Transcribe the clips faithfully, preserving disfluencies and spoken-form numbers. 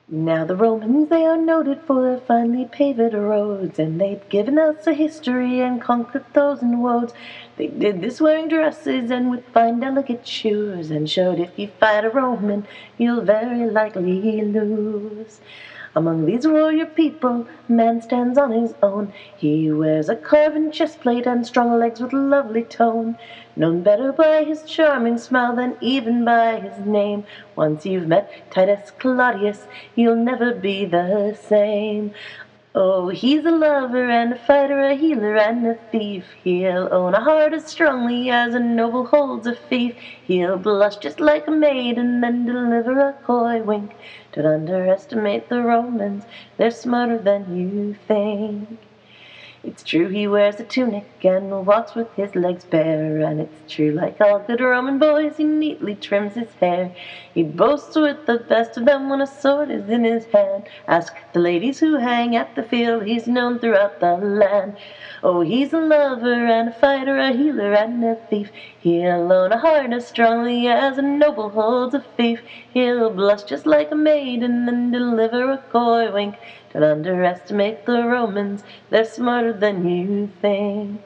Now the Romans, they are noted for their finely paved roads, and they've given us a history and conquered those in woes. They did this wearing dresses and with fine delicate shoes, and showed if you fight a Roman, you'll very likely lose. Among these warrior people, man stands on his own. He wears a carven chestplate and strong legs with lovely tone. Known better by his charming smile than even by his name. Once you've met Titus Claudius, you'll never be the same. Oh, he's a lover and a fighter, a healer and a thief. He'll own a heart as strongly as a noble holds a fief. He'll blush just like a maiden, then deliver a coy wink. Don't underestimate the Romans, they're smarter than you think. It's true he wears a tunic and walks with his legs bare, and it's true like all good Roman boys he neatly trims his hair. He boasts with the best of them when a sword is in his hand. Ask the ladies who hang at the field, he's known throughout the land. Oh, he's a lover and a fighter, a healer and a thief. He'll own a heart as strongly as a noble holds a fief. He'll blush just like a maiden, then deliver a coy wink. Don't underestimate the Romans, they're smarter than you think.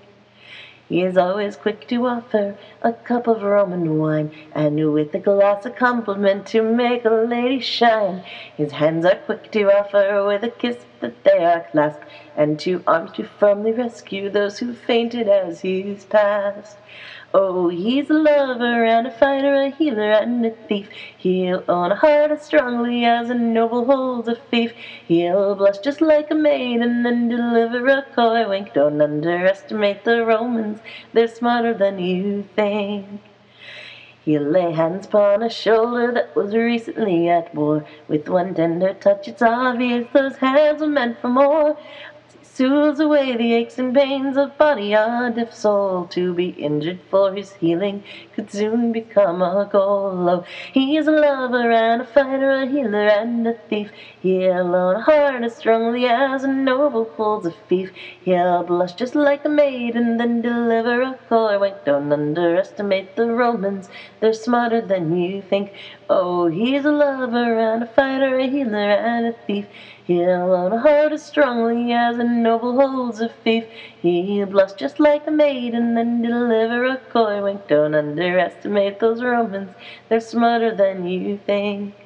He is always quick to offer a cup of Roman wine, and with a glass a compliment to make a lady shine. His hands are quick to offer with a kiss that they are clasped, and two arms to firmly rescue those who fainted as he's passed. Oh, he's a lover and a fighter, a healer and a thief. He'll own a heart as strongly as a noble holds a fief. He'll blush just like a maiden, then deliver a coy wink. Don't underestimate the Romans, they're smarter than you think. He'll lay hands upon a shoulder that was recently at war. With one tender touch it's obvious those hands were meant for more. Soothes away the aches and pains of body and of soul. To be injured for his healing could soon become a goal. Oh, he is a lover and a fighter, a healer and a thief. He'll own a heart as strongly as a noble holds a fief. He'll blush just like a maiden, then deliver a coy wink. Don't underestimate the Romans, they're smarter than you think. Oh, he's a lover and a fighter, a healer and a thief. He'll own a heart as strongly as a noble holds a fief. He'll blush just like a maiden, then deliver a coy wink. Don't underestimate those Romans, they're smarter than you think.